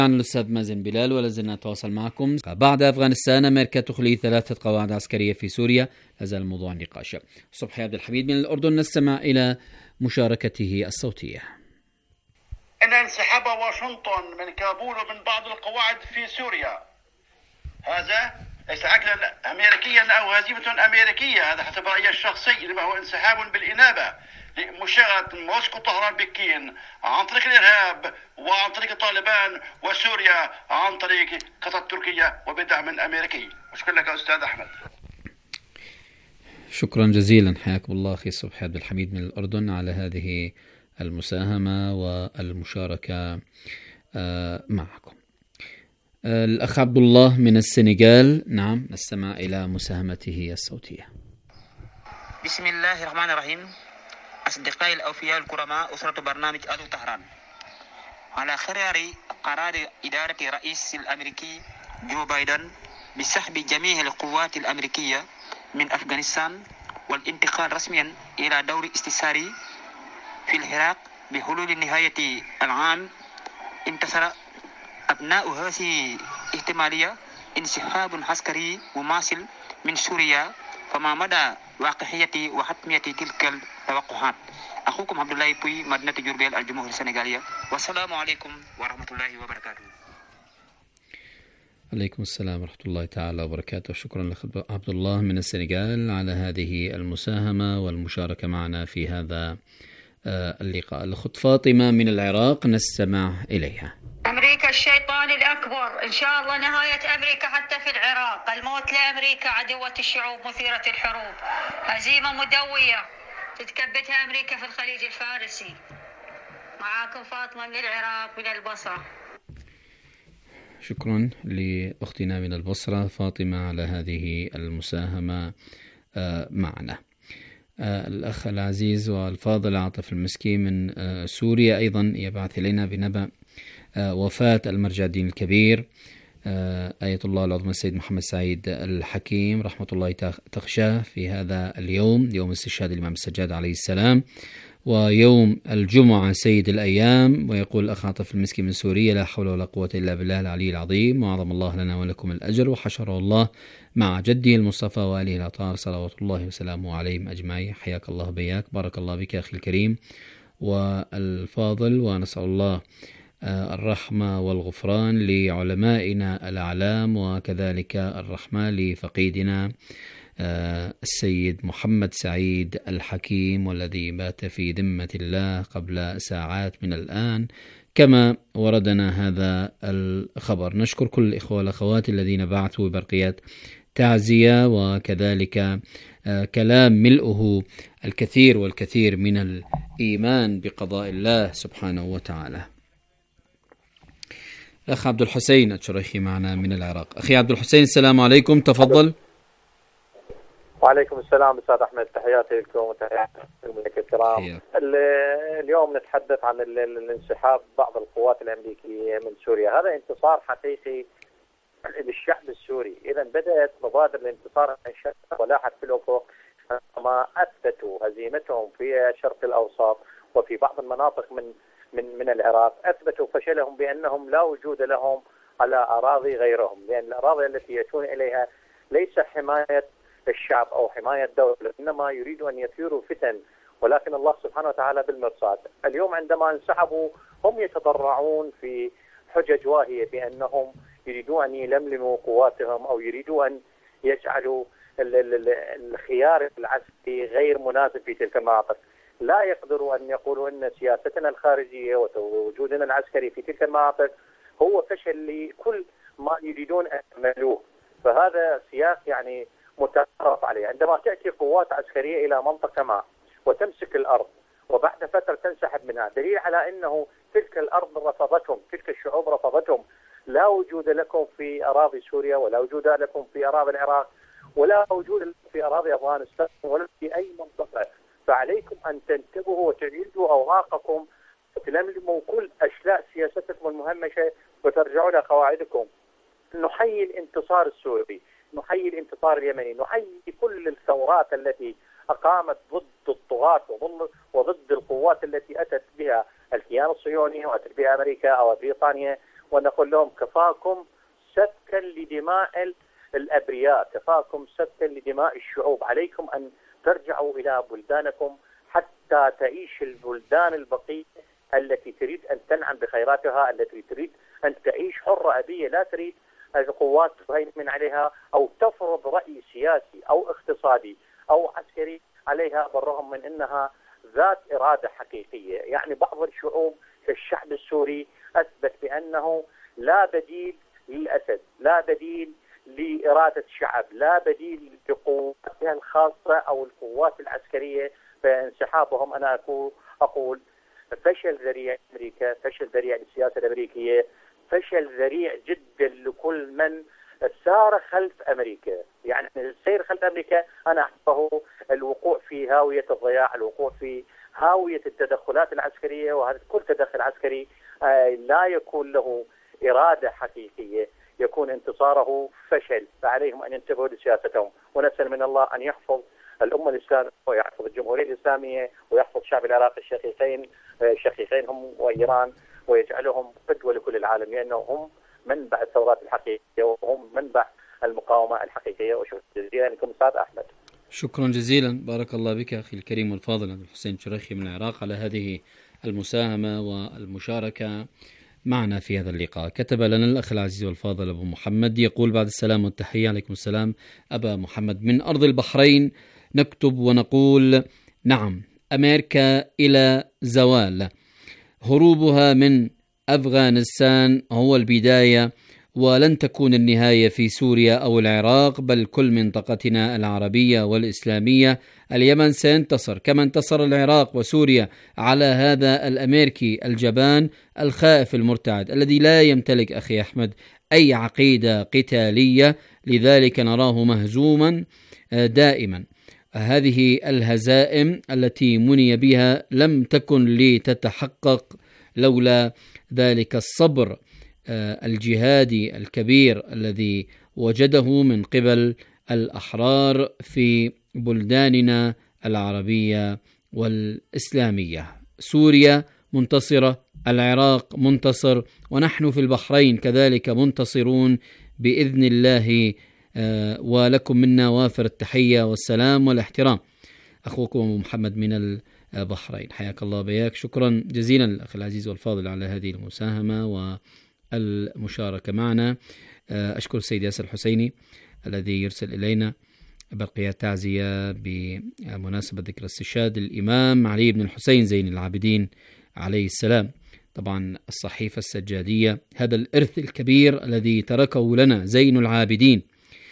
عن الأستاذ مازن بلال، ولا زلنا نتواصل معكم. بعد أفغانستان أمريكا تخلي 3 قواعد عسكرية في سوريا، هذا الموضوع النقاش. صبحي عبد الحميد من الأردن، نستمع إلى مشاركته الصوتية. إن انسحاب واشنطن من كابول ومن بعض القواعد في سوريا هذا ليس عقلا أمريكيا أو هزيمة أمريكية، هذا حسب رأيي الشخصي، إنما هو انسحاب بالإنابة لمشاغلة موسكو طهران بكين عن طريق الإرهاب وعن طريق طالبان، وسوريا عن طريق قطر التركية وبدعم أمريكي. شكرا لك أستاذ أحمد. شكرا جزيلا، حياكم الله أخي صبحي عبد الحميد من الأردن على هذه المساهمة والمشاركة معكم. الأخ عبد الله من السنغال، نعم نستمع إلى مساهمته الصوتية. بسم الله الرحمن الرحيم. أصدقائي الأوفياء الكرماء، أسرة برنامج ألو طهران، على خلال قرار إدارة الرئيس الأمريكي جو بايدن بسحب جميع القوات الأمريكية من أفغانستان والانتقال رسميا إلى دور استشاري في العراق بحلول نهاية العام، انتصر أبناء هذه احتمالية انسحاب عسكري مماثل من سوريا، فما مدى واقعية وحتمية تلك التوقعات؟ أخوكم عبد الله بوي، مدينة جوربيل، الجمهورية السنغالية، والسلام عليكم ورحمة الله وبركاته. عليكم السلام ورحمة الله تعالى وبركاته. شكرا لك عبد الله من السنغال على هذه المساهمة والمشاركة معنا في هذا اللقاء. الأخت فاطمة من العراق، نستمع إليها. أمريكا الشيطان الأكبر، إن شاء الله نهاية أمريكا حتى في العراق، الموت لأمريكا عدوة الشعوب مثيرة الحروب، هزيمة مدوية تتكبدها أمريكا في الخليج الفارسي. معاكم فاطمة من العراق من البصرة. شكرا لأختنا من البصرة فاطمة على هذه المساهمة معنا. الأخ العزيز والفاضل عاطف المسكي من سوريا أيضا يبعث إلينا بنبأ وفاة المرجع الدين الكبير آية الله العظمى السيد محمد سعيد الحكيم رحمة الله تخشاه في هذا اليوم، يوم استشهاد الإمام السجاد عليه السلام، ويوم الجمعة سيد الأيام. ويقول الأخ عاطف المسكي من سوريا: لا حول ولا قوة إلا بالله العلي العظيم، وعظم الله لنا ولكم الأجر، وحشره الله مع جده المصطفى وآله الأطهار صلوات الله وسلامه عليهم أجمعين. حياك الله بياك، بارك الله بك أخي الكريم والفاضل، ونسأل الله الرحمة والغفران لعلمائنا الأعلام، وكذلك الرحمة لفقيدنا السيد محمد سعيد الحكيم، والذي بات في ذمة الله قبل ساعات من الآن كما وردنا هذا الخبر. نشكر كل الإخوة والأخوات الذين بعثوا برقيات تعزية، وكذلك كلام ملؤه الكثير والكثير من الإيمان بقضاء الله سبحانه وتعالى. أخ عبد الحسين الشريخي معنا من العراق. أخي عبد الحسين السلام عليكم، تفضل. وعليكم السلام أستاذ أحمد، تحياتي لكم وتحياتي لك الكرام. اليوم نتحدث عن الانسحاب بعض القوات الأمريكية من سوريا. هذا انتصار حقيقي للشعب السوري. إذا بدأت مبادر الانتصار ولاحت في الأفق، ما أثبتوا هزيمتهم في الشرق الأوسط وفي بعض المناطق من العراق، أثبتوا فشلهم بأنهم لا وجود لهم على أراضي غيرهم، لأن الأراضي التي يأتون إليها ليس حماية الشعب أو حماية الدولة، إنما يريدوا أن يثيروا فتن، ولكن الله سبحانه وتعالى بالمرصاد. اليوم عندما انسحبوا هم يتضرعون في حجج واهية بأنهم يريدون أن يلملموا قواتهم أو يريدوا أن يجعلوا الخيار العسكري غير مناسب في تلك المناطق. لا يقدروا أن يقولوا أن سياستنا الخارجية ووجودنا العسكري في تلك المناطق هو فشل لكل ما يريدون أن يعملوه. فهذا سياق يعني متعارف عليه. عندما تأتي قوات عسكرية إلى منطقة ما وتمسك الأرض وبعد فترة تنسحب منها، دليل على أنه تلك الأرض رفضتهم، تلك الشعوب رفضتهم. لا وجود لكم في أراضي سوريا، ولا وجود لكم في أراضي العراق، ولا وجود لكم في أراضي أفغانستان، ولا في أي منطقة. فعليكم أن تنتبهوا وتعيدوا أوراقكم وتلملموا كل أشلاء سياستكم المهمشة وترجعوا إلى قواعدكم. نحيي الانتصار السوري، نحيي الانتصار اليمني، نحيي كل الثورات التي أقامت ضد الطغاة وضد القوات التي أتت بها الكيان الصهيوني وأتت بها أمريكا أو بريطانيا ونقول لهم كفاكم سفكا لدماء الأبرياء، كفاكم سفكا لدماء الشعوب، عليكم أن ترجعوا إلى بلدانكم حتى تعيش البلدان البقية التي تريد أن تنعم بخيراتها، التي تريد أن تعيش حرة أبية، لا تريد القوات تهيمن عليها أو تفرض رأي سياسي أو اقتصادي أو عسكري عليها، بالرغم من أنها ذات إرادة حقيقية. يعني بعض الشعوب كالشعب السوري أثبت بأنه لا بديل للأسد، لا بديل لإرادة الشعب، لا بديل لقواتها الخاصة أو القوات العسكرية، فانسحابهم أنا أقول فشل ذريع أمريكا، فشل ذريع للسياسة الأمريكية، فشل ذريع جدا لكل من سار خلف أمريكا. يعني السير خلف أمريكا أنا أحبه الوقوع في هاوية الضياع، الوقوع في هاوية التدخلات العسكرية، وهذا كل تدخل عسكري لا يكون له إرادة حقيقية، يكون انتصاره فشل. فعليهم أن ينتبهوا لسياستهم، ونسأل من الله أن يحفظ الأمة الإسلامية ويحفظ الجمهورية الإسلامية ويحفظ شعب العراق الشقيقين هم وإيران، ويجعلهم قدوة لكل العالم، لأنهم هم منبع الثورات الحقيقية وهم منبع المقاومة الحقيقية. وشكرا جزيلا لكم أستاذ أحمد. شكرا جزيلا، بارك الله بك أخي الكريم والفاضل عبد الحسين شريخي من العراق على هذه المساهمة والمشاركة معنا في هذا اللقاء. كتب لنا الأخ العزيز والفاضل أبو محمد يقول: بعد السلام والتحية. عليكم السلام أبا محمد. من أرض البحرين نكتب ونقول: نعم، أمريكا إلى زوال. هروبها من أفغانستان هو البداية، ولن تكون النهاية في سوريا أو العراق، بل كل منطقتنا العربية والإسلامية. اليمن سينتصر كما انتصر العراق وسوريا على هذا الأمريكي الجبان الخائف المرتعد الذي لا يمتلك أخي أحمد أي عقيدة قتالية، لذلك نراه مهزوما دائما. هذه الهزائم التي مني بها لم تكن لتتحقق لولا ذلك الصبر الجهادي الكبير الذي وجده من قبل الأحرار في بلداننا العربية والإسلامية. سوريا منتصرة، العراق منتصر، ونحن في البحرين كذلك منتصرون بإذن الله. ولكم منا وافر التحية والسلام والاحترام. أخوكم محمد من البحرين، حياك الله بياك. شكرا جزيلا الأخ العزيز والفاضل على هذه المساهمة والمشاركة معنا. أشكر السيد ياسر الحسيني الذي يرسل إلينا برقية تعزية بمناسبة ذكرى استشهاد الإمام علي بن الحسين زين العابدين عليه السلام. طبعا الصحيفة السجادية، هذا الإرث الكبير الذي تركه لنا زين العابدين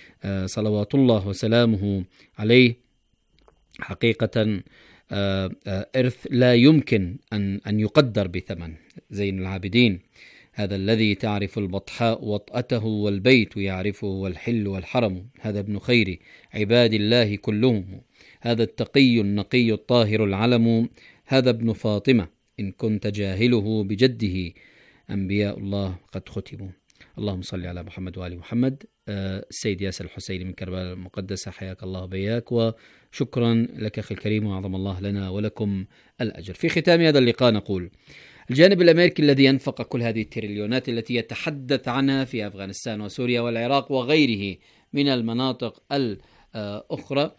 صلوات الله وسلامه عليه، حقيقة إرث لا يمكن أن يقدر بثمن. زين العابدين هذا الذي تعرف البطحاء وطأته والبيت يعرفه والحل والحرم، هذا ابن خير عباد الله كلهم، هذا التقي النقي الطاهر العلم، هذا ابن فاطمة إن كنت جاهله بجده أنبياء الله قد ختموا. اللهم صل على محمد وآل محمد. السيد ياسر الحسيني من كربلاء المقدسة، حياك الله بياك، وشكرا لك أخي الكريم، وعظم الله لنا ولكم الأجر. في ختام هذا اللقاء نقول: الجانب الأمريكي الذي ينفق كل هذه التريليونات التي يتحدث عنها في أفغانستان وسوريا والعراق وغيره من المناطق الأخرى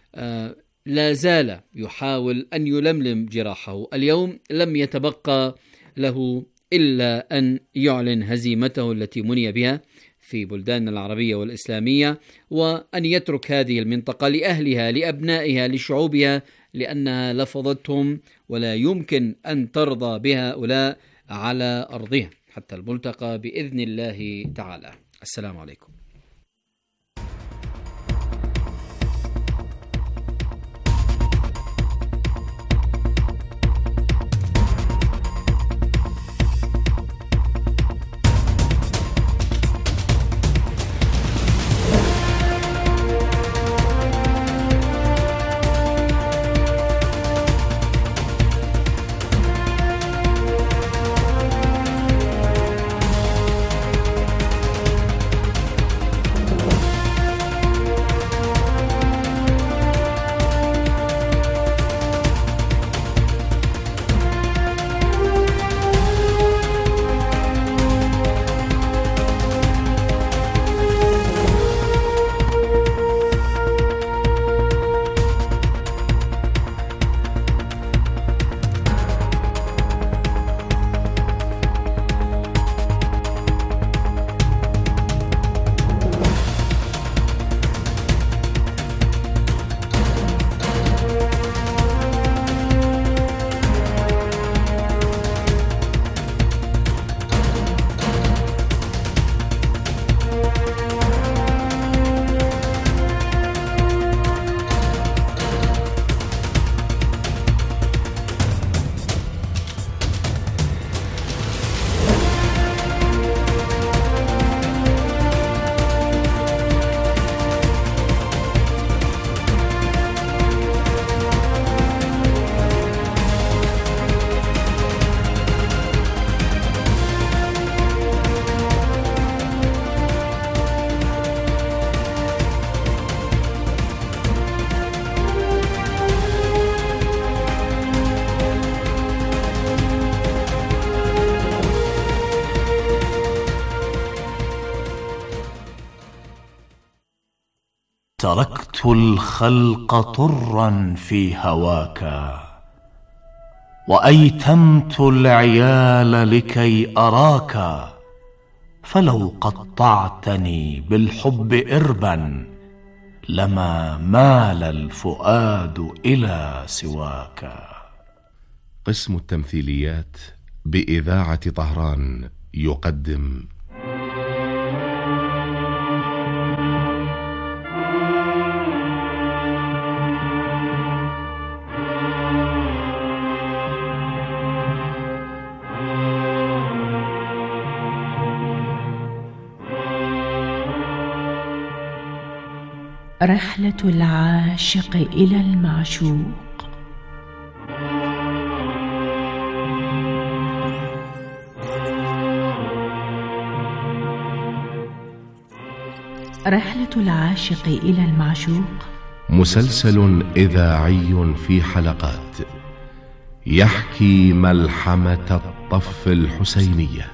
لا زال يحاول أن يلملم جراحه. اليوم لم يتبقى له إلا أن يعلن هزيمته التي مني بها في بلدان العربية والإسلامية، وأن يترك هذه المنطقة لأهلها لأبنائها لشعوبها، لأنها لفظتهم ولا يمكن أن ترضى بهؤلاء على أرضها حتى الملتقى بإذن الله تعالى. السلام عليكم. تركت الخلق طرا في هواك، وأيتمت العيال لكي أراك، فلو قطعتني بالحب إربا لما مال الفؤاد إلى سواك. قسم التمثيليات بإذاعة طهران يقدم رحلة العاشق إلى المعشوق. رحلة العاشق إلى المعشوق مسلسل إذاعي في حلقات يحكي ملحمة الطف الحسينية.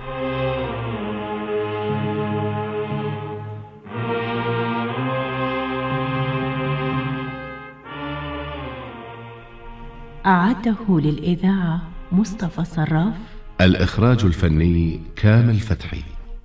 أعده للإذاعة مصطفى صراف. الإخراج الفني كامل فتحي.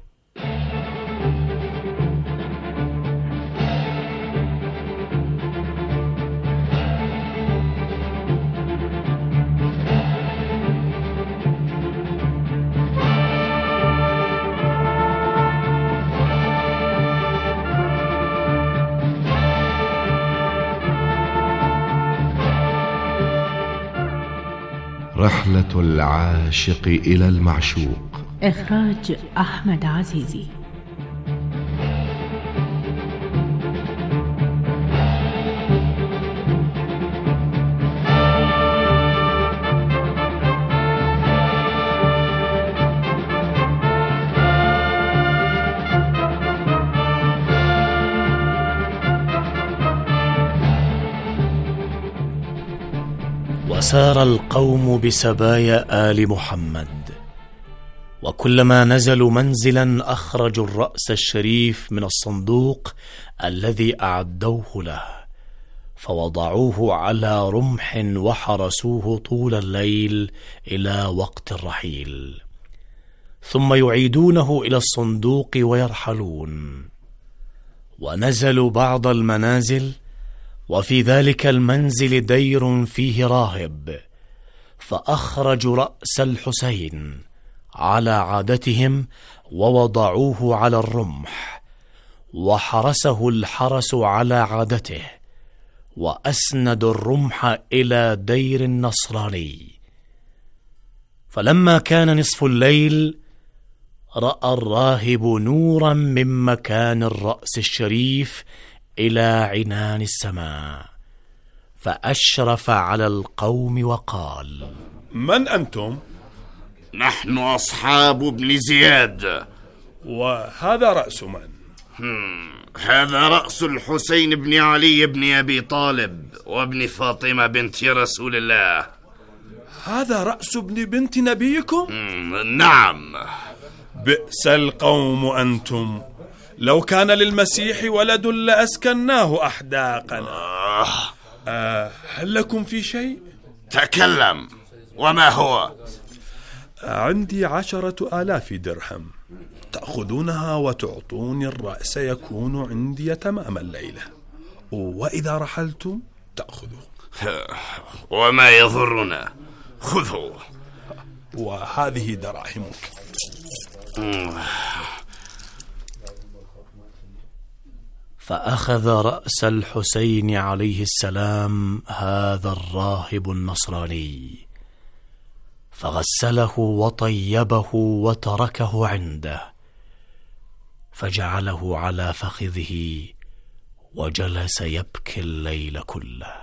رحلة العاشق إلى المعشوق. إخراج أحمد عزيزي. وسار القوم بسبايا آل محمد، وكلما نزلوا منزلا أخرجوا الرأس الشريف من الصندوق الذي أعدوه له، فوضعوه على رمح وحرسوه طول الليل إلى وقت الرحيل، ثم يعيدونه إلى الصندوق ويرحلون. ونزلوا بعض المنازل، وفي ذلك المنزل دير فيه راهب، فأخرجوا رأس الحسين على عادتهم ووضعوه على الرمح، وحرسه الحرس على عادته، وأسندوا الرمح إلى دير النصراني. فلما كان نصف الليل رأى الراهب نورا من مكان الرأس الشريف إلى عنان السماء، فأشرف على القوم وقال: من أنتم؟ نحن أصحاب ابن زياد. وهذا رأس من؟ هذا رأس الحسين بن علي بن أبي طالب وابن فاطمة بنت رسول الله. هذا رأس ابن بنت نبيكم؟ نعم. بئس القوم أنتم، لو كان للمسيح ولد لأسكناه أحداقنا. هل لكم في شيء؟ تكلم، وما هو؟ عندي 10,000 درهم، تأخذونها وتعطوني الرأس يكون عندي تمام الليلة، وإذا رحلتم تأخذوه. وما يضرنا، خذوه. وهذه دراهمك. فأخذ رأس الحسين عليه السلام هذا الراهب النصراني، فغسله وطيبه وتركه عنده، فجعله على فخذه وجلس يبكي الليل كله.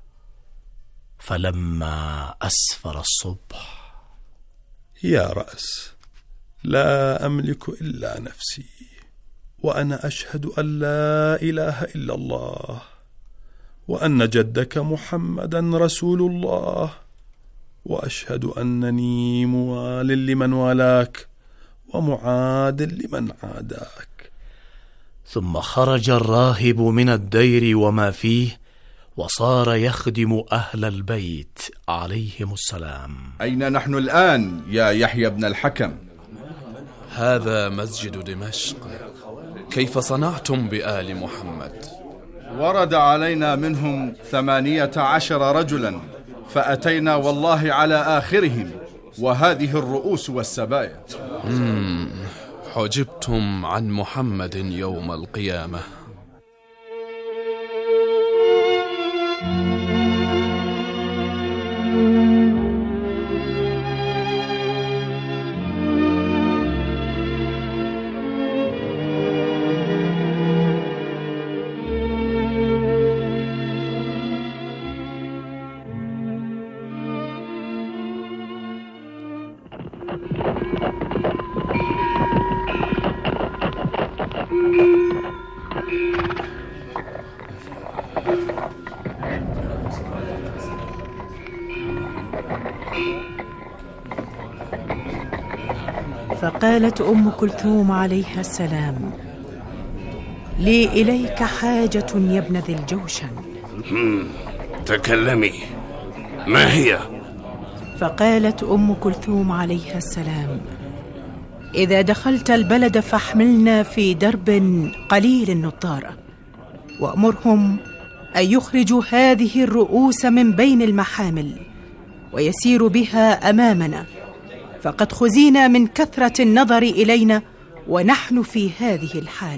فلما أسفر الصبح: يا رأس، لا أملك إلا نفسي، وأنا أشهد أن لا إله إلا الله، وأن جدك محمدا رسول الله، وأشهد أنني موال لمن والاك ومعاد لمن عاداك. ثم خرج الراهب من الدير وما فيه، وصار يخدم أهل البيت عليهم السلام. أين نحن الآن يا يحيى بن الحكم؟ هذا مسجد دمشق. كيف صنعتم بآل محمد؟ ورد علينا منهم 18 رجلا، فأتينا والله على آخرهم، وهذه الرؤوس والسبايا. حجبتم عن محمد يوم القيامة. فقالت أم كلثوم عليها السلام: لي إليك حاجة يا ابن ذي الجوشن. تكلمي، ما هي؟ فقالت أم كلثوم عليها السلام: إذا دخلت البلد فاحملنا في درب قليل النطارة، وأمرهم أن يخرجوا هذه الرؤوس من بين المحامل ويسيروا بها أمامنا، فقد خزينا من كثرة النظر إلينا ونحن في هذه الحال.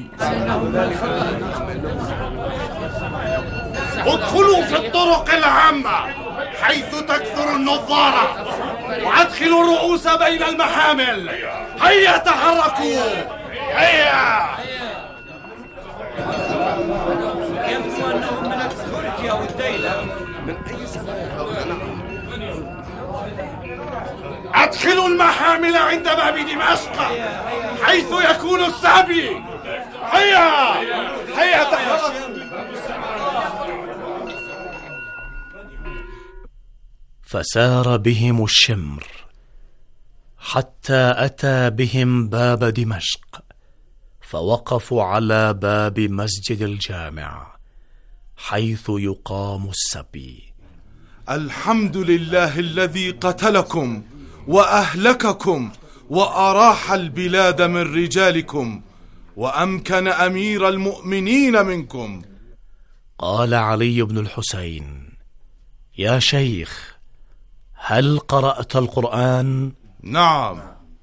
ادخلوا في الطرق العامة حيث تكثر النظارة، وادخلوا الرؤوس بين المحامل. هيا تحركوا، هيا. يبدو أنهم من تركيا والديلة. من أي سماء؟ ادخلوا المحامل عند باب دمشق حيث يكون السبي. هيا هيا تحركوا. فسار بهم الشمر حتى أتى بهم باب دمشق، فوقفوا على باب مسجد الجامع حيث يقام السبي. الحمد لله الذي قتلكم وأهلككم وأراح البلاد من رجالكم وأمكن أمير المؤمنين منكم. قال علي بن الحسين: يا شيخ، هل قرأت القرآن؟ نعم.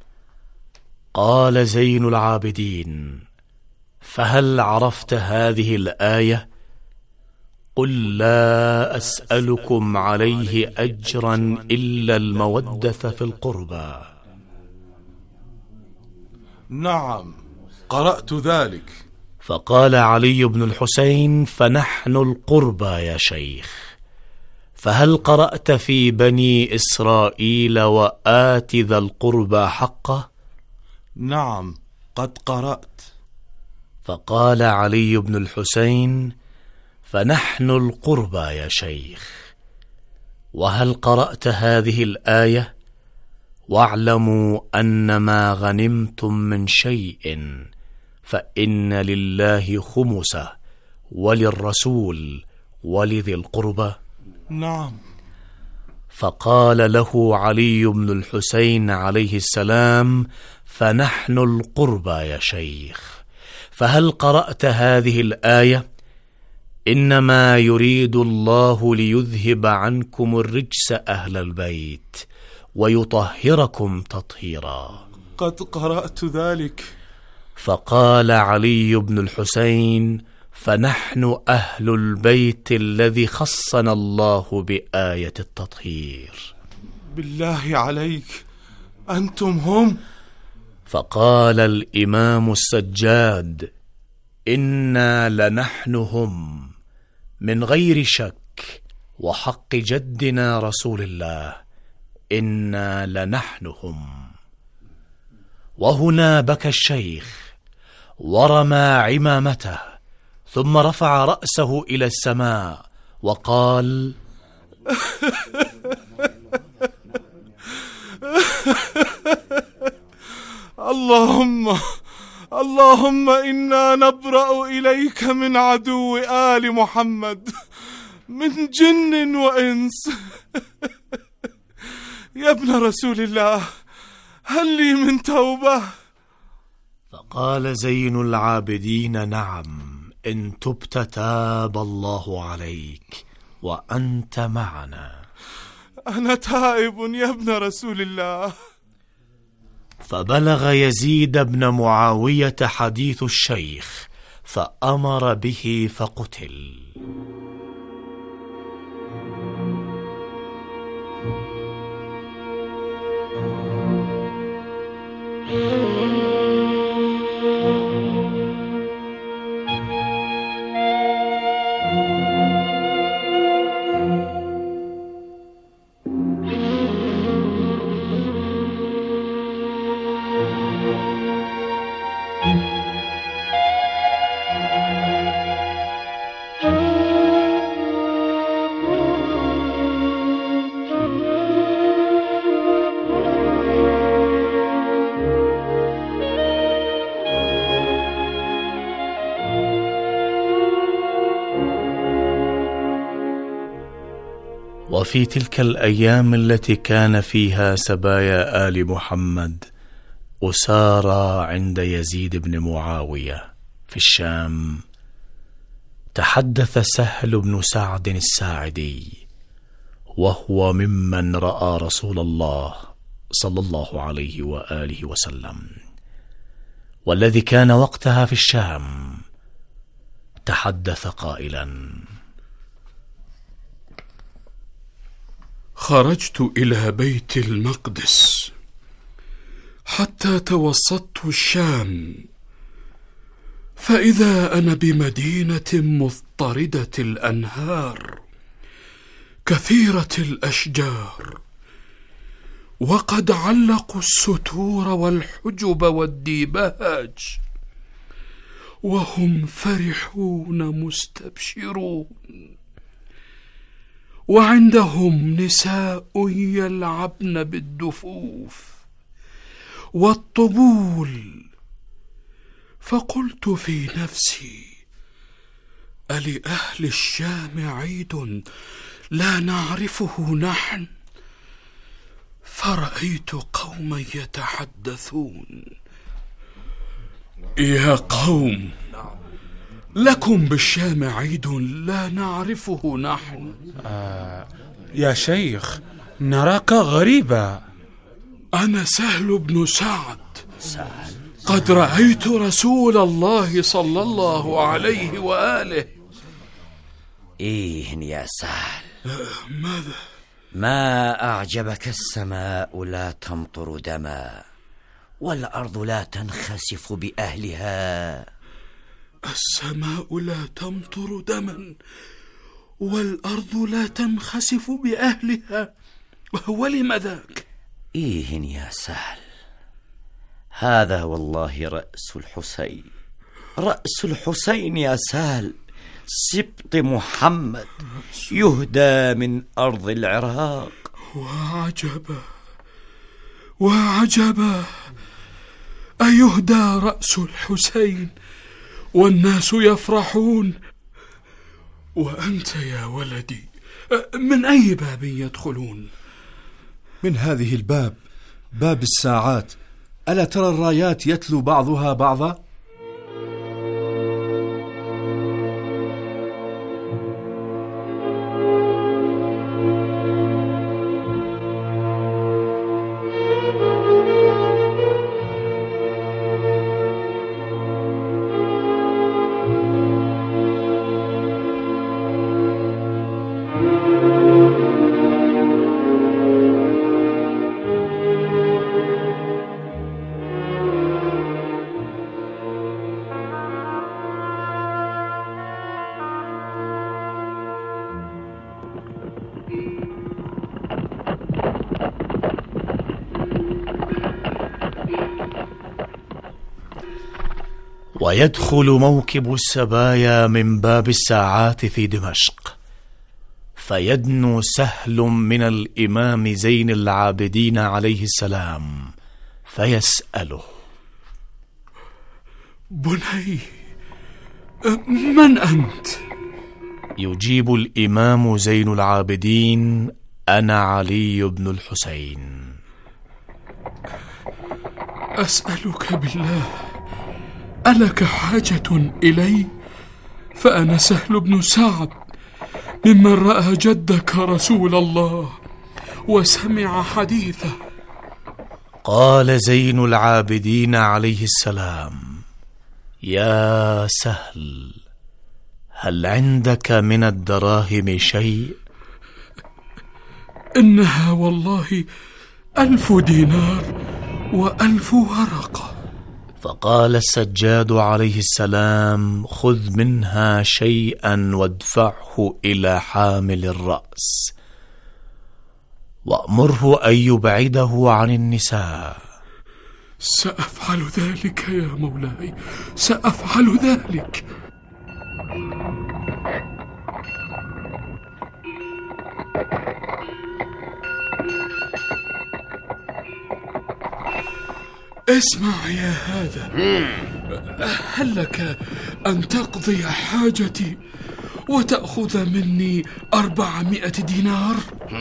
قال زين العابدين: فهل عرفت هذه الآية؟ قل لا أسألكم عليه أجرا إلا المودة في القربى. نعم، قرأت ذلك. فقال علي بن الحسين: فنحن القربى يا شيخ. فهل قرأت في بني إسرائيل وآت ذا القربى حقه؟ نعم، قد قرأت. فقال علي بن الحسين: فنحن القربى يا شيخ. وهل قرأت هذه الآية: واعلموا أن ما غنمتم من شيء فإن لله خمسه وللرسول ولذي القربى؟ نعم. فقال له علي بن الحسين عليه السلام: فنحن القربى يا شيخ. فهل قرأت هذه الآية: إنما يريد الله ليذهب عنكم الرجس أهل البيت ويطهركم تطهيرا؟ قد قرأت ذلك. فقال علي بن الحسين: فنحن أهل البيت الذي خصنا الله بآية التطهير. بالله عليك، أنتم هم؟ فقال الإمام السجاد: إنا لنحن هم، من غير شك، وحق جدنا رسول الله، إنا لنحن هم. وهنا بكى الشيخ ورمى عمامته، ثم رفع رأسه إلى السماء وقال: اللهم إنا نبرأ إليك من عدو آل محمد من جن وإنس. يا ابن رسول الله، هل لي من توبة؟ فقال زين العابدين: نعم، إن تبت تاب الله عليك وأنت معنا. أنا تائب يا ابن رسول الله. فبلغ يزيد بن معاوية حديث الشيخ فأمر به فقتل. وفي تلك الأيام التي كان فيها سبايا آل محمد أسارى عند يزيد بن معاوية في الشام، تحدث سهل بن سعد الساعدي، وهو ممن رأى رسول الله صلى الله عليه وآله وسلم، والذي كان وقتها في الشام، تحدث قائلا: خرجت إلى بيت المقدس حتى توسطت الشام، فإذا أنا بمدينة مضطردة الأنهار كثيرة الأشجار، وقد علقوا الستور والحجب والديباج، وهم فرحون مستبشرون، وعندهم نساء يلعبن بالدفوف والطبول. فقلت في نفسي: ألأهل الشام عيد لا نعرفه نحن؟ فرأيت قوما يتحدثون: يا قوم، لكم بالشام عيد لا نعرفه نحن. يا شيخ، نراك غريبا. أنا سهل بن سعد، قد رأيت رسول الله صلى الله عليه وآله. إيه يا سهل، ماذا؟ ما أعجبك السماء لا تمطر دما، والأرض لا تنخسف بأهلها. السماء لا تمطر دما والأرض لا تنخسف بأهلها، ولم ذاك؟ إيه يا سهل، هذا والله رأس الحسين، رأس الحسين يا سهل، سبط محمد، يهدى من أرض العراق. وعجبا وعجبا، أيهدى رأس الحسين والناس يفرحون، وأنت يا ولدي من أي باب يدخلون؟ من هذه الباب، باب الساعات. ألا ترى الرايات يتلو بعضها بعضا؟ ويدخل موكب السبايا من باب الساعات في دمشق، فيدنو سهل من الإمام زين العابدين عليه السلام فيسأله: بني، من أنت؟ يجيب الإمام زين العابدين: أنا علي بن الحسين. أسألك بالله، ألك حاجة إلي؟ فأنا سهل بن سعد، ممن رأى جدك رسول الله وسمع حديثه. قال زين العابدين عليه السلام: يا سهل، هل عندك من الدراهم شيء؟ إنها والله 1000 دينار و1000 ورقة. فقال السجاد عليه السلام: خذ منها شيئا وادفعه إلى حامل الرأس، وأمره أن يبعده عن النساء. سأفعل ذلك يا مولاي، سأفعل ذلك. اسمع يا هذا، هل لك أن تقضي حاجتي وتأخذ مني 400 دينار؟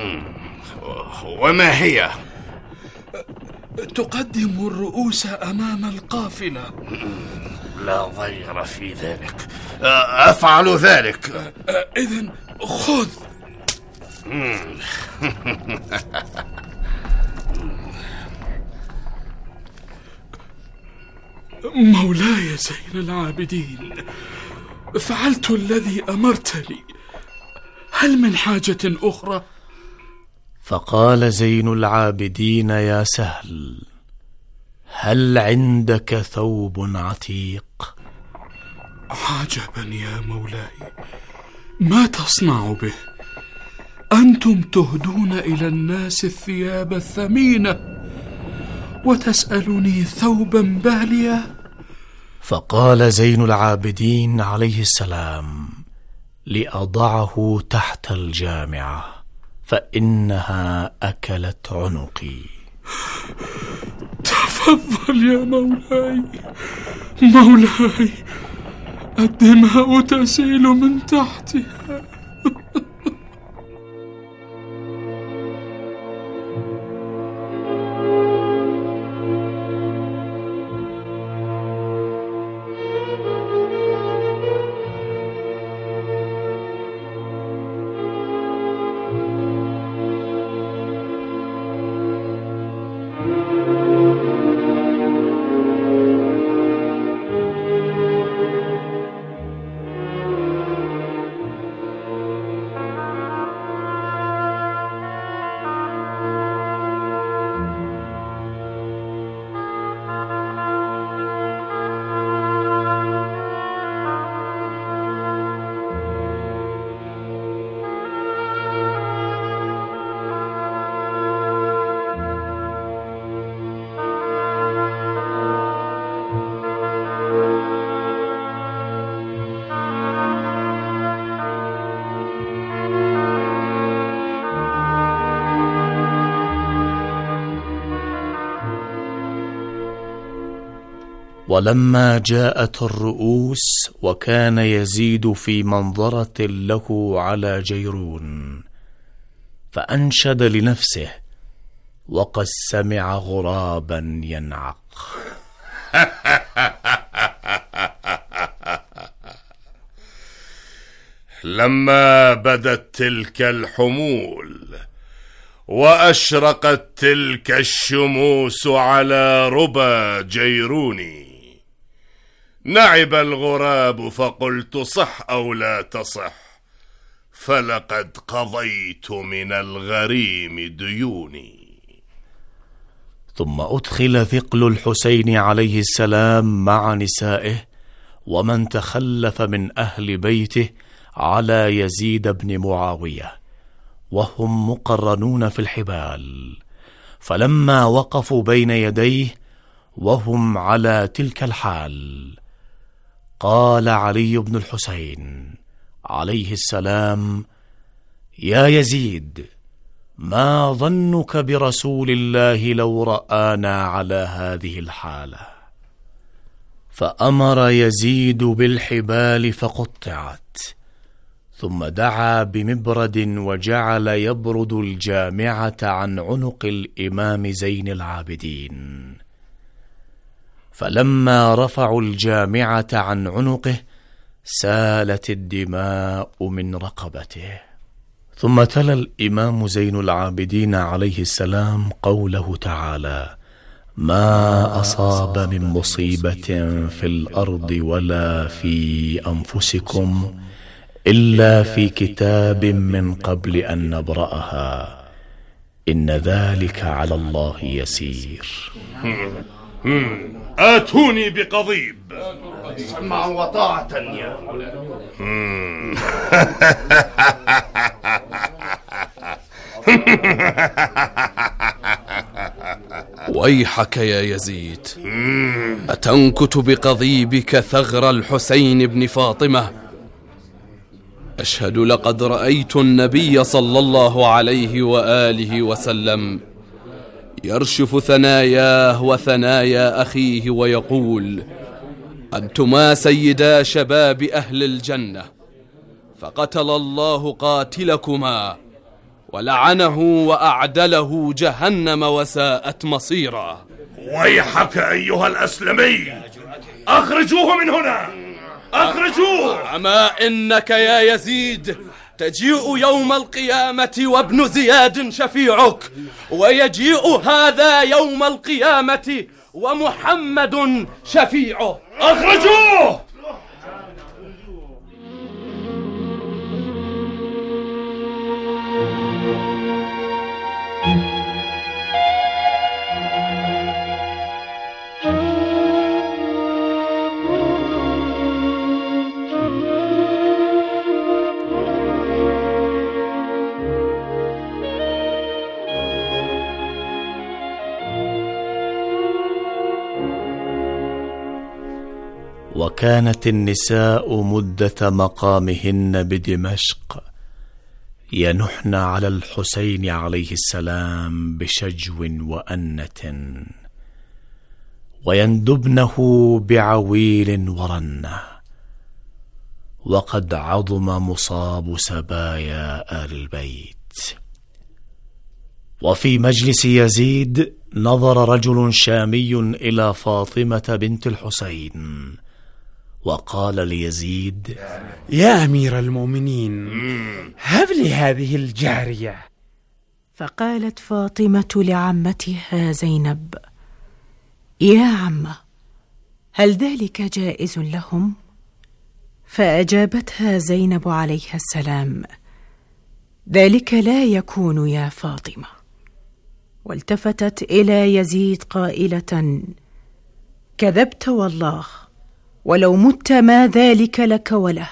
وما هي؟ تقدم الرؤوس أمام القافلة. لا ضير في ذلك، أفعل ذلك. إذن خذ. مولاي زين العابدين، فعلت الذي أمرتني، هل من حاجة أخرى؟ فقال زين العابدين: يا سهل، هل عندك ثوب عتيق؟ عجبا يا مولاي، ما تصنع به؟ أنتم تهدون إلى الناس الثياب الثمينة وتسألني ثوبا باليا؟ فقال زين العابدين عليه السلام: لأضعه تحت الجامعة، فإنها أكلت عنقي. تفضل يا مولاي، مولاي، الدماء تسيل من تحتها. ولما جاءت الرؤوس وكان يزيد في منظرة له على جيرون، فأنشد لنفسه وقد سمع غرابا ينعق: لما بدت تلك الحمول وأشرقت تلك الشموس على ربى جيروني، نعب الغراب فقلت صح أو لا تصح، فلقد قضيت من الغريم ديوني. ثم أدخل ثقل الحسين عليه السلام مع نسائه ومن تخلف من أهل بيته على يزيد بن معاوية، وهم مقرنون في الحبال. فلما وقفوا بين يديه وهم على تلك الحال، قال علي بن الحسين عليه السلام: يا يزيد، ما ظنك برسول الله لو رآنا على هذه الحالة؟ فأمر يزيد بالحبال فقطعت، ثم دعا بمبرد وجعل يبرد الجامعة عن عنق الإمام زين العابدين. فلما رفعوا الجامعة عن عنقه سالت الدماء من رقبته. ثم تلا الإمام زين العابدين عليه السلام قوله تعالى: ما أصاب من مصيبة في الأرض ولا في أنفسكم إلا في كتاب من قبل أن نبرأها إن ذلك على الله يسير. آتوني بقضيب. سمعا وطاعة يا ويحك يا يزيد، أتنكت بقضيبك ثغر الحسين بن فاطمة؟ أشهد لقد رأيت النبي صلى الله عليه وآله وسلم يرشف ثناياه وثنايا أخيه ويقول: أنتما سيدا شباب أهل الجنة، فقتل الله قاتلكما ولعنه وأعدله جهنم وساءت مصيرا. ويحك أيها الأسلمي، أخرجوه من هنا، أخرجوه. أما إنك يا يزيد تجيء يوم القيامة وابن زياد شفيعك، ويجيء هذا يوم القيامة ومحمد شفيعه. أخرجوه. وكانت النساء مدة مقامهن بدمشق ينحن على الحسين عليه السلام بشجو وأنة، ويندبنه بعويل ورنة، وقد عظم مصاب سبايا آل البيت. وفي مجلس يزيد نظر رجل شامي إلى فاطمة بنت الحسين وقال ليزيد: يا أمير المؤمنين، هب لي هذه الجارية. فقالت فاطمة لعمتها زينب: يا عمة، هل ذلك جائز لهم؟ فأجابتها زينب عليها السلام: ذلك لا يكون يا فاطمة. والتفتت إلى يزيد قائلة: كذبت والله، ولو مت ما ذلك لك وله.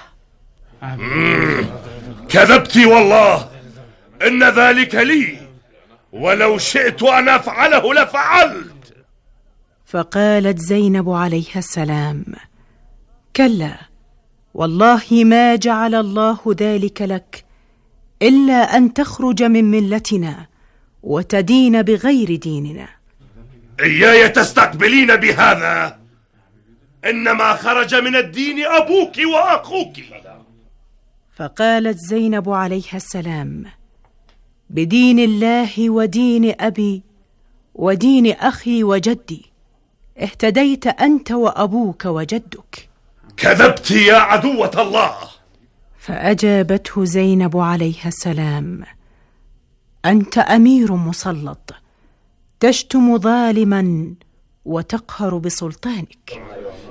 كذبت والله، إن ذلك لي، ولو شئت أن أفعله لفعلت. فقالت زينب عليها السلام: كلا، والله ما جعل الله ذلك لك إلا أن تخرج من ملتنا وتدين بغير ديننا. إياي تستقبلين بهذا؟ إنما خرج من الدين أبوك وأخوك. فقالت زينب عليها السلام: بدين الله ودين أبي ودين أخي وجدي اهتديت أنت وأبوك وجدك. كذبت يا عدوة الله. فأجابته زينب عليها السلام: أنت أمير مسلط، تشتم ظالما وتقهر بسلطانك.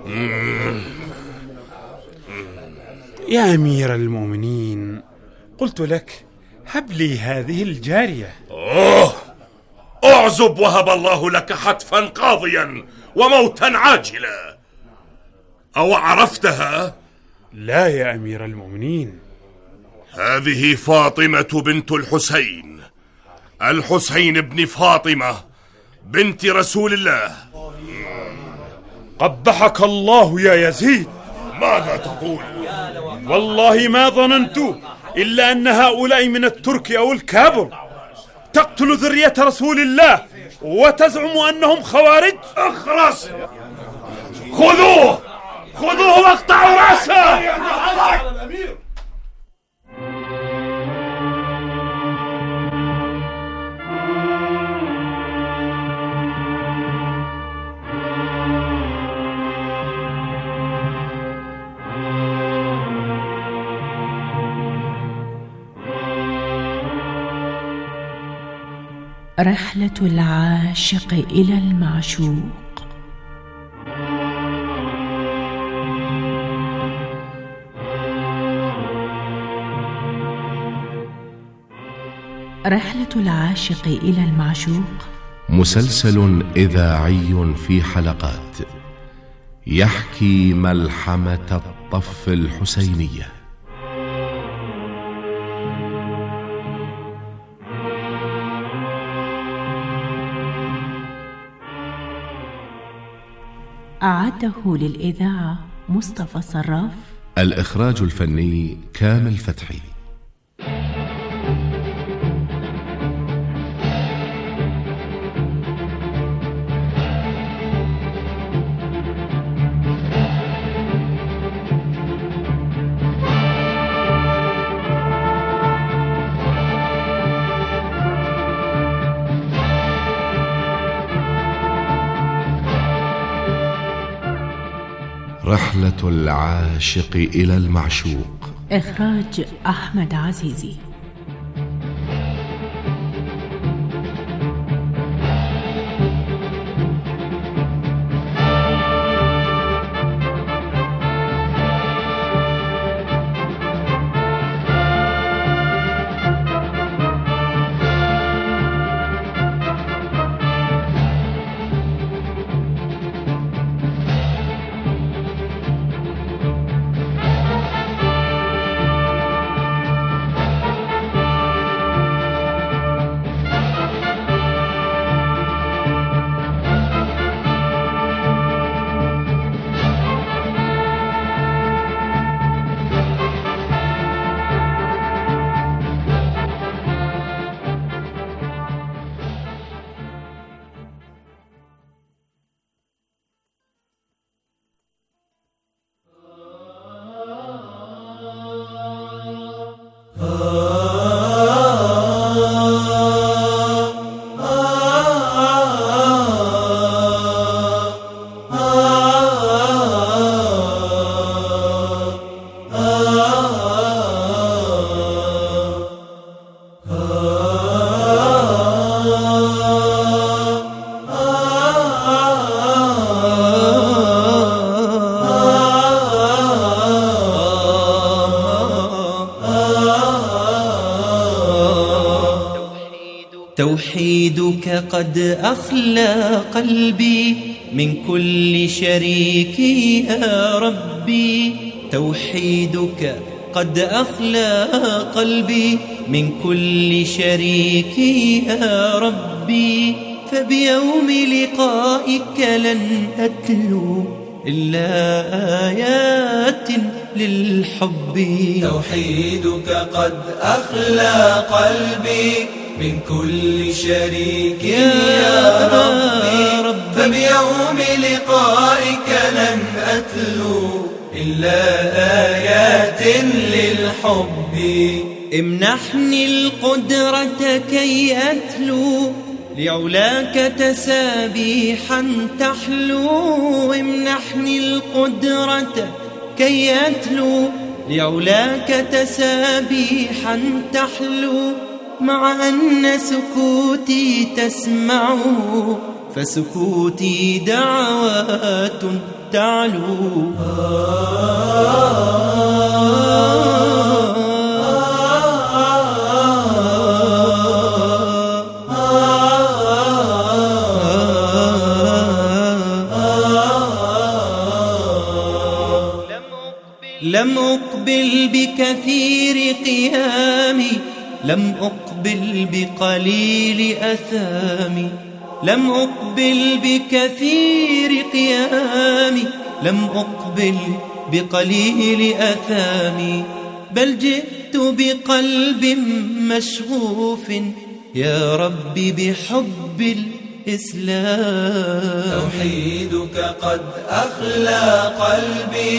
يا أمير المؤمنين، قلت لك هب لي هذه الجارية. أعزب وهب الله لك حتفا قاضيا وموتا عاجلا. أو عرفتها؟ لا يا أمير المؤمنين. هذه فاطمة بنت الحسين، الحسين بن فاطمة بنت رسول الله. قبحك الله يا يزيد. ماذا تقول؟ والله ما ظننت إلا أن هؤلاء من الترك أو الكابر تقتل ذرية رسول الله وتزعم أنهم خوارج. اخرس، خذوه خذوه واقطعوا راسه. رحلة العاشق إلى المعشوق. رحلة العاشق إلى المعشوق مسلسل إذاعي في حلقات يحكي ملحمة الطف الحسينية. أعده للإذاعة مصطفى صراف. الإخراج الفني كامل فتحي. رحلة العاشق إلى المعشوق. إخراج أحمد عزيزي. توحيدك قد أخلى قلبي من كل شريك يا ربي. توحيدك قد أخلى قلبي من كل شريك يا ربي. فبيوم لقائك لن أتلو إلا آيات للحب. توحيدك قد أخلى قلبي من كل شريك يا ربي. فبيوم لقائك لن أتلو إلا آيات للحب. امنحني القدرة كي أتلو لعلاك تسابيحا تحلو. امنحني القدرة كي أتلو لعلاك تسابيحا تحلو. مع أن سكوتي تسمعه فسكوتي دعوات تعلو. لم أقبل بكثير قيامي، لم أقبل بقليل أثامي. لم أقبل بكثير قيامي، لم أقبل بقليل أثامي. بل جئت بقلب مشغوف يا رب بحب الإسلام. توحيدك قد أخلى قلبي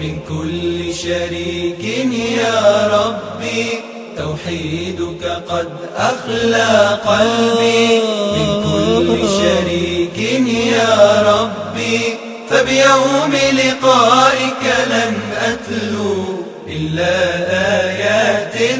من كل شريك يا ربي توحيدك قد أخلى قلبي من كل شريك يا ربي فبيوم لقائك لن أتلو إلا آيات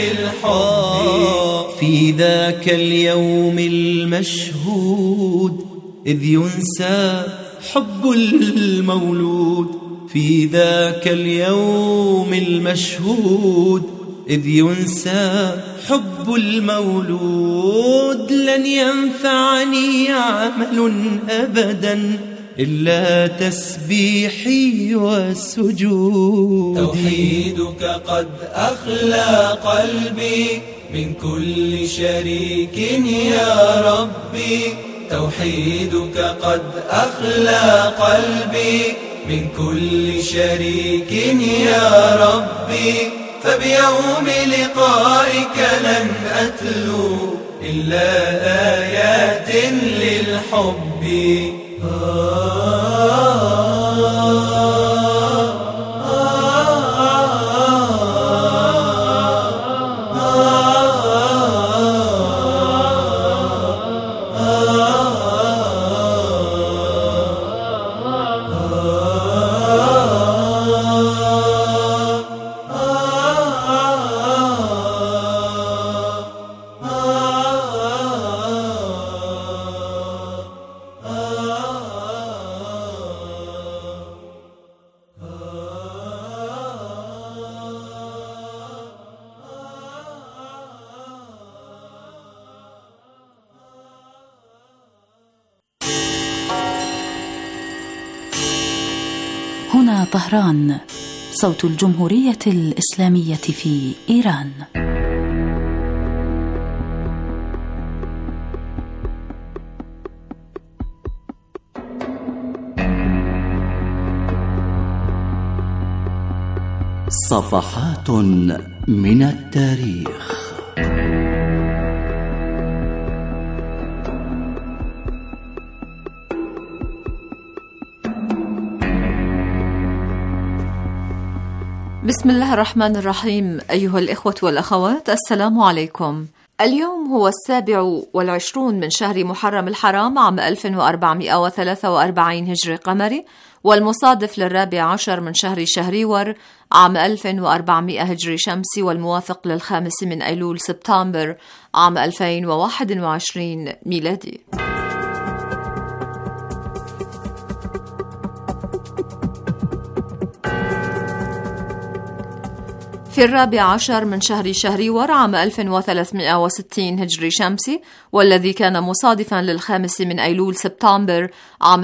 للحب في ذاك اليوم المشهود إذ ينسى حب المولود في ذاك اليوم المشهود إذ ينسى حب المولود لن ينفعني عمل أبدا إلا تسبيحي وسجودي توحيدك قد أخلى قلبي من كل شريك يا ربي توحيدك قد أخلى قلبي من كل شريك يا ربي فبيوم لقائك لن أتلو إلا آيات للحب هنا طهران صوت الجمهورية الإسلامية في إيران. صفحات من التاريخ. بسم الله الرحمن الرحيم. أيها الإخوة والأخوات، السلام عليكم. اليوم هو 27 من شهر محرم الحرام عام 1443 هجري قمري، والمصادف 14 من شهر شهريور عام 1400 هجري شمسي، والموافق 5 من أيلول سبتمبر عام 2021 ميلادي. في 14 من شهر شهريور عام 1360 هجري شمسي، والذي كان مصادفا 5 من أيلول سبتمبر عام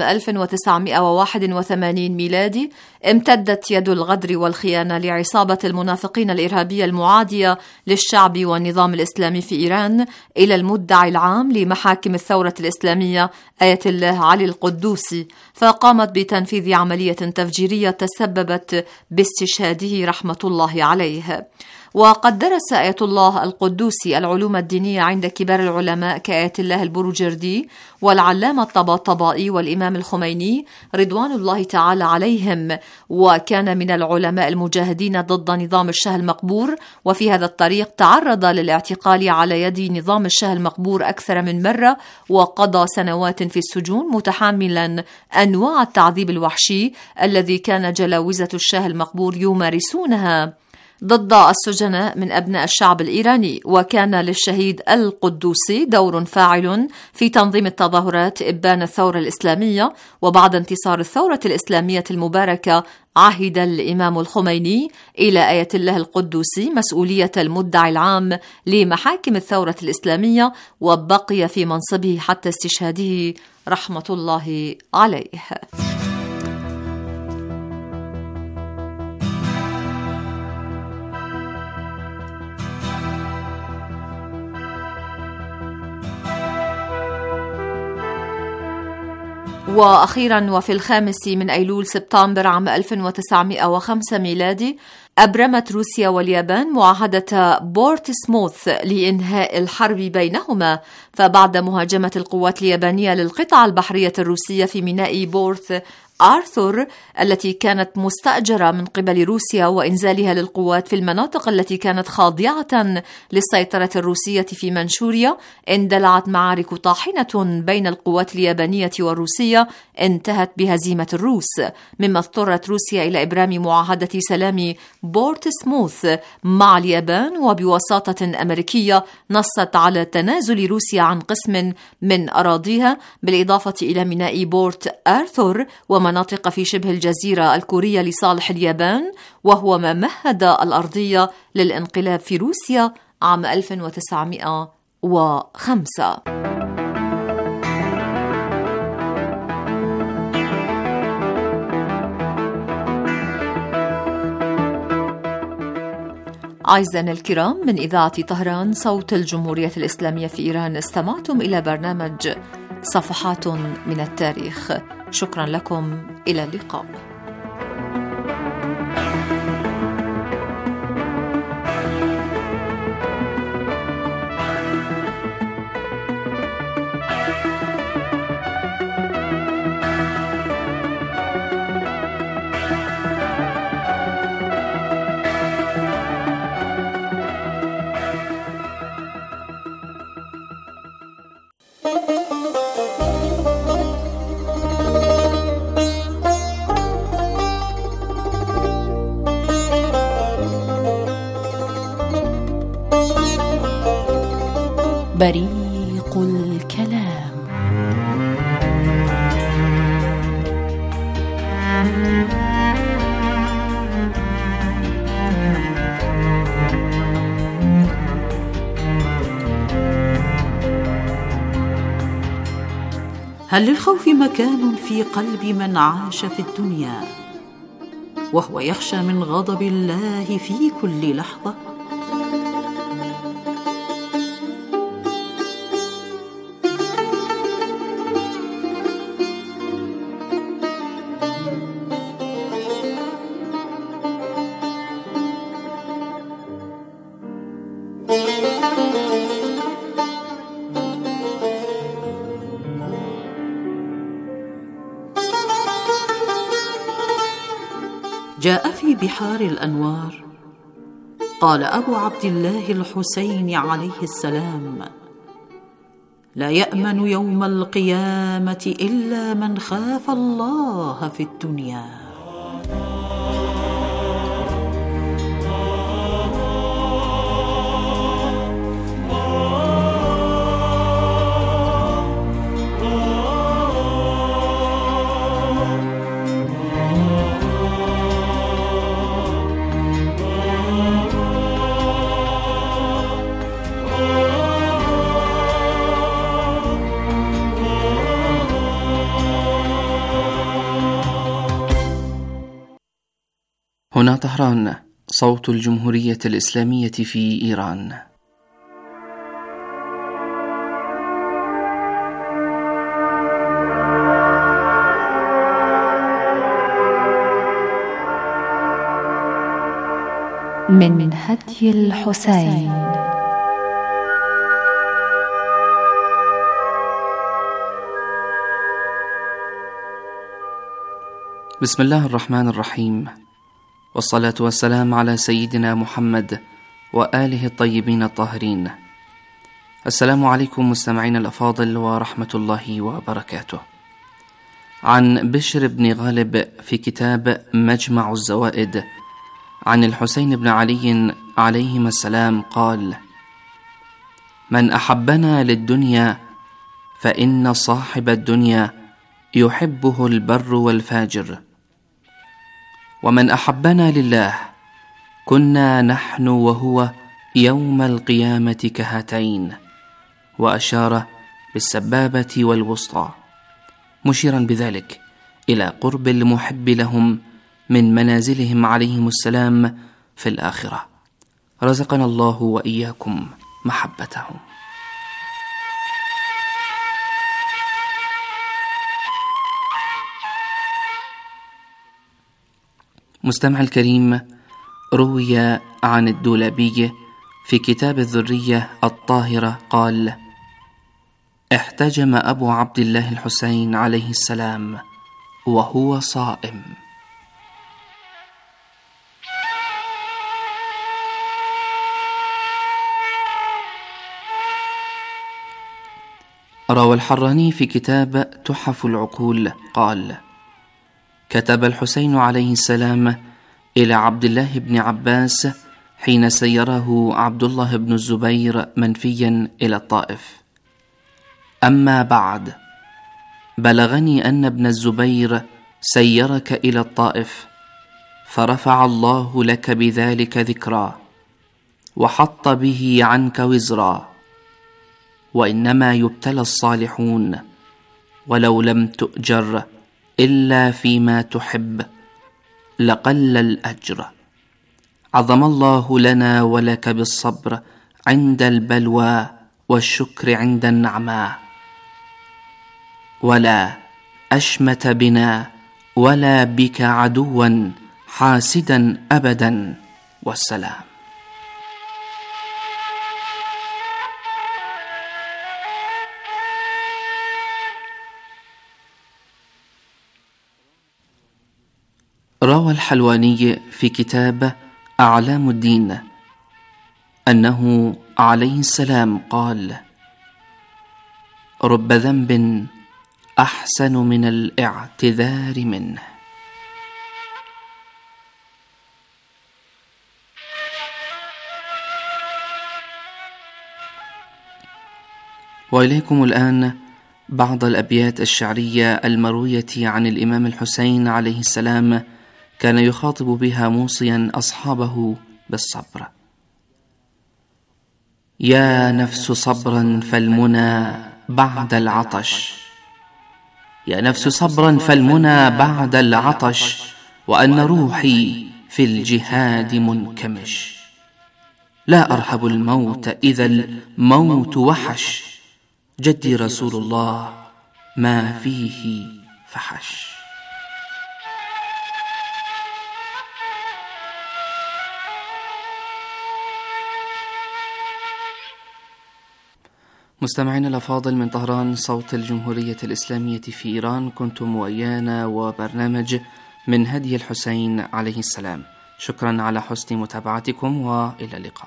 1981 ميلادي، امتدت يد الغدر والخيانة لعصابة المنافقين الإرهابية المعادية للشعب والنظام الإسلامي في إيران إلى المدعي العام لمحاكم الثورة الإسلامية آية الله علي القدوسي، فقامت بتنفيذ عملية تفجيرية تسببت باستشهاده رحمة الله عليه. وقد درس آية الله القدوسي العلوم الدينية عند كبار العلماء كآية الله البروجردي والعلامة الطباطبائي والإمام الخميني رضوان الله تعالى عليهم، وكان من العلماء المجاهدين ضد نظام الشاه المقبور، وفي هذا الطريق تعرض للاعتقال على يد نظام الشاه المقبور أكثر من مرة، وقضى سنوات في السجون متحملا أنواع التعذيب الوحشي الذي كان جلاوزة الشاه المقبور يمارسونها ضد السجناء من أبناء الشعب الإيراني. وكان للشهيد القدوسي دور فاعل في تنظيم التظاهرات إبان الثورة الإسلامية، وبعد انتصار الثورة الإسلامية المباركة عهد الإمام الخميني إلى آية الله القدوسي مسؤولية المدعي العام لمحاكم الثورة الإسلامية، وبقي في منصبه حتى استشهاده رحمة الله عليه. وأخيرا وفي 5 من أيلول سبتمبر عام 1905 ميلادي، أبرمت روسيا واليابان معاهدة بورتسموث لإنهاء الحرب بينهما، فبعد مهاجمة القوات اليابانية للقطعة البحرية الروسية في ميناء بورث آرثور التي كانت مستأجرة من قبل روسيا وإنزالها للقوات في المناطق التي كانت خاضعة للسيطرة الروسية في منشوريا، اندلعت معارك طاحنة بين القوات اليابانية والروسية انتهت بهزيمة الروس، مما اضطرت روسيا إلى إبرام معاهدة سلام بورتسموث مع اليابان، وبوساطة أمريكية نصت على تنازل روسيا عن قسم من أراضيها بالإضافة إلى ميناء بورت آرثور ومناطق في شبه الجزيرة الكورية لصالح اليابان، وهو ما مهد الأرضية للانقلاب في روسيا عام 1905. أعزائنا الكرام، من إذاعة طهران صوت الجمهورية الإسلامية في إيران، استمعتم إلى برنامج صفحات من التاريخ. شكرا لكم، إلى اللقاء. بريق الكلام. هل للخوف مكان في قلب من عاش في الدنيا وهو يخشى من غضب الله في كل لحظة؟ جاء في بحار الأنوار قال أبو عبد الله الحسين عليه السلام: لا يأمن يوم القيامة إلا من خاف الله في الدنيا. هنا طهران، صوت الجمهورية الإسلامية في إيران. من هدي الحسين. بسم الله الرحمن الرحيم، والصلاة والسلام على سيدنا محمد وآله الطيبين الطاهرين. السلام عليكم مستمعين الأفاضل ورحمة الله وبركاته. عن بشر بن غالب في كتاب مجمع الزوائد عن الحسين بن علي عليهما السلام قال: من أحبنا للدنيا فإن صاحب الدنيا يحبه البر والفاجر، ومن أحبنا لله كنا نحن وهو يوم القيامة كهاتين، وأشار بالسبابة والوسطى، مشيرا بذلك إلى قرب المحب لهم من منازلهم عليهم السلام في الآخرة. رزقنا الله وإياكم محبتهم. مستمع الكريم، روي عن الدولابي في كتاب الذرية الطاهرة قال: احتجم أبو عبد الله الحسين عليه السلام وهو صائم. روى الحراني في كتاب تحف العقول قال: كتب الحسين عليه السلام إلى عبد الله بن عباس حين سيره عبد الله بن الزبير منفيا إلى الطائف: أما بعد، بلغني أن ابن الزبير سيرك إلى الطائف، فرفع الله لك بذلك ذكرا، وحط به عنك وزرا، وإنما يبتلى الصالحون، ولو لم تؤجر إلا فيما تحب لقل الأجر. عظم الله لنا ولك بالصبر عند البلوى والشكر عند النعماء، ولا أشمت بنا ولا بك عدوا حاسدا أبدا، والسلام. روى الحلواني في كتاب أعلام الدين أنه عليه السلام قال: رب ذنب أحسن من الاعتذار منه. وإليكم الآن بعض الأبيات الشعرية المروية عن الإمام الحسين عليه السلام، كان يخاطب بها موصيا أصحابه بالصبر: يا نفس صبرا فالمنى بعد العطش، يا نفس صبرا فالمنى بعد العطش، وأن روحي في الجهاد منكمش، لا أرهب الموت إذا الموت وحش، جدي رسول الله ما فيه فحش. مستمعين الأفاضل من طهران، صوت الجمهورية الإسلامية في إيران، كنتم وإيانا وبرنامج من هدي الحسين عليه السلام. شكرا على حسن متابعتكم، وإلى اللقاء.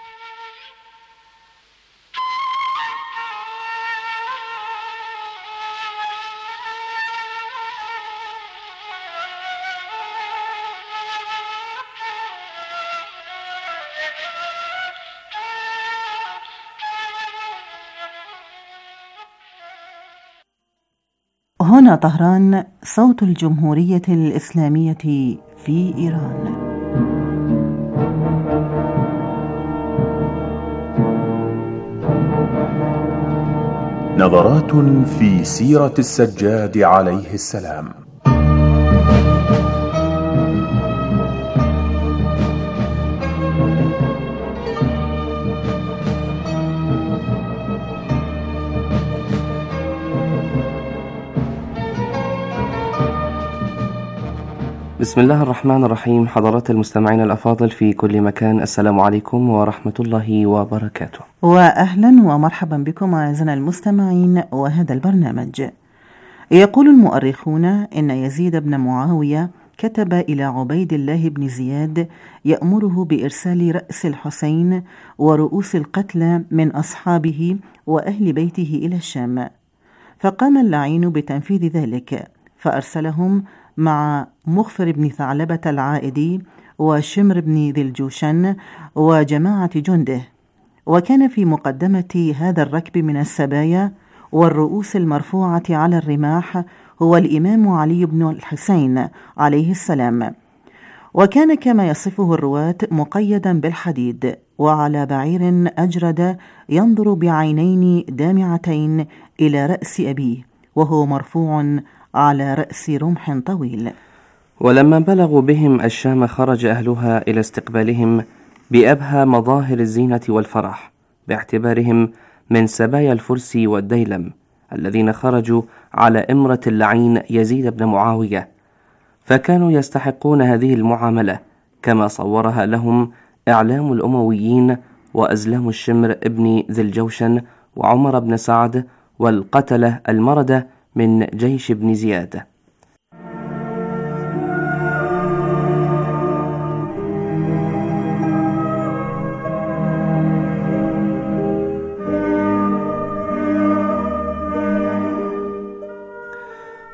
هنا طهران، صوت الجمهورية الإسلامية في إيران. نظرات في سيرة السجاد عليه السلام. بسم الله الرحمن الرحيم. حضرات المستمعين الأفاضل في كل مكان، السلام عليكم ورحمة الله وبركاته، وأهلا ومرحبا بكم أعزائنا المستمعين وهذا البرنامج. يقول المؤرخون إن يزيد بن معاوية كتب إلى عبيد الله بن زياد يأمره بإرسال رأس الحسين ورؤوس القتلى من أصحابه وأهل بيته إلى الشام، فقام اللعين بتنفيذ ذلك، فأرسلهم مع مغفر بن ثعلبة العائدي وشمر بن ذي الجوشن وجماعة جنده، وكان في مقدمة هذا الركب من السبايا والرؤوس المرفوعة على الرماح هو الإمام علي بن الحسين عليه السلام، وكان كما يصفه الرواة مقيدا بالحديد وعلى بعير أجرد ينظر بعينين دامعتين إلى رأس أبيه، وهو مرفوع على رأس رمح طويل. ولما بلغوا بهم الشام خرج أهلها إلى استقبالهم بأبهى مظاهر الزينة والفرح، باعتبارهم من سبايا الفرس والديلم الذين خرجوا على إمرة اللعين يزيد بن معاوية، فكانوا يستحقون هذه المعاملة كما صورها لهم إعلام الأمويين وأزلام الشمر ابن ذي الجوشن وعمر بن سعد والقتلة المردة من جيش ابن زياد.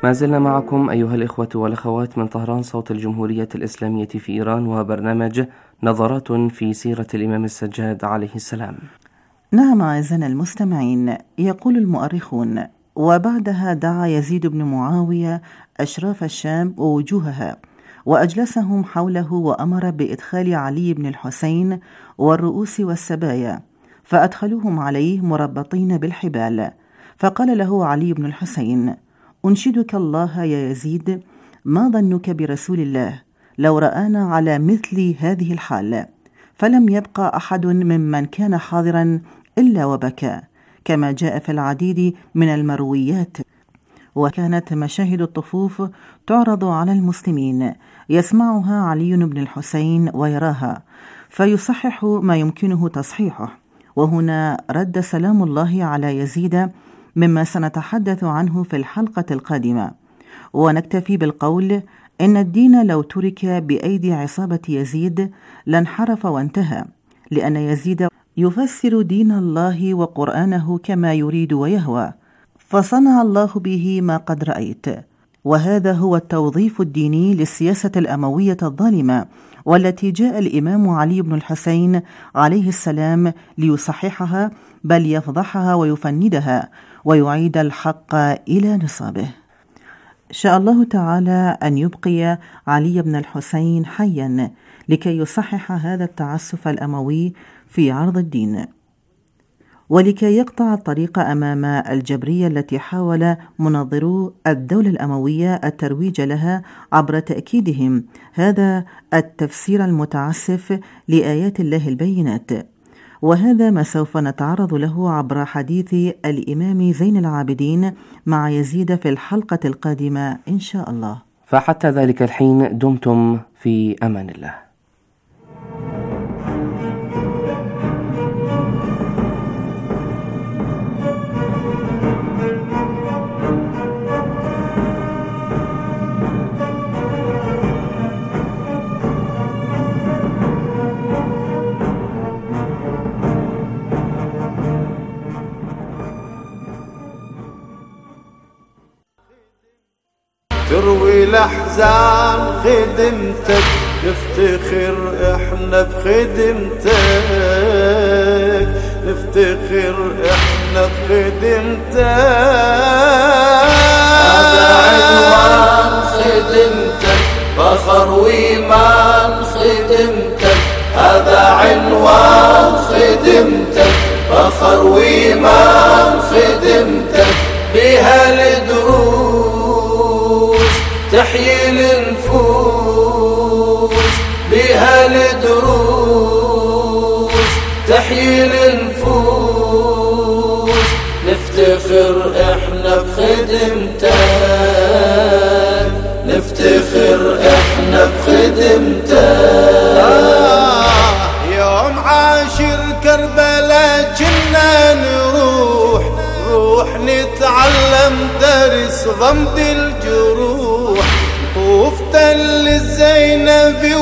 ما زلنا معكم أيها الإخوة والأخوات من طهران صوت الجمهورية الإسلامية في إيران، وبرنامج نظرات في سيرة الإمام السجاد عليه السلام. نعم أعزائنا المستمعين، يقول المؤرخون: وبعدها دعا يزيد بن معاوية أشراف الشام ووجوهها وأجلسهم حوله، وأمر بإدخال علي بن الحسين والرؤوس والسبايا، فأدخلوهم عليه مربطين بالحبال. فقال له علي بن الحسين: أنشدك الله يا يزيد، ما ظنك برسول الله لو رآنا على مثل هذه الحال؟ فلم يبقى أحد ممن كان حاضرا إلا وبكى، كما جاء في العديد من المرويات. وكانت مشاهد الطفوف تعرض على المسلمين، يسمعها علي بن الحسين ويراها، فيصحح ما يمكنه تصحيحه. وهنا رد سلام الله على يزيد مما سنتحدث عنه في الحلقة القادمة، ونكتفي بالقول إن الدين لو ترك بأيدي عصابة يزيد لانحرف وانتهى، لأن يزيد يفسر دين الله وقرآنه كما يريد ويهوى، فصنع الله به ما قد رأيت. وهذا هو التوظيف الديني للسياسة الأموية الظالمة، والتي جاء الإمام علي بن الحسين عليه السلام ليصححها، بل يفضحها ويفندها ويعيد الحق إلى نصابه. شاء الله تعالى أن يبقي علي بن الحسين حيا لكي يصحح هذا التعسف الأموي في عرض الدين، ولكي يقطع الطريق أمام الجبرية التي حاول مناظرو الدولة الأموية الترويج لها عبر تأكيدهم هذا التفسير المتعسف لآيات الله البينات. وهذا ما سوف نتعرض له عبر حديث الإمام زين العابدين مع يزيد في الحلقة القادمة إن شاء الله. فحتى ذلك الحين دمتم في أمان الله. تروي الأحزان خدمتك، نفتخر احنا بخدمتك، نفتخر احنا بخدمتك. هذا عنوان خدمتك، فخر وإيمان خدمتك. هذا عنوان خدمتك، فخر وإيمان خدمتك. بها الدروس تحيي النفوس، بها الدروس تحيي النفوس. نفتخر احنا بخدمتك، نفتخر احنا بخدمتك. يوم عاشر كربلاء كنا نروح نتعلم درس غمد الجروح. طوف تل الزينب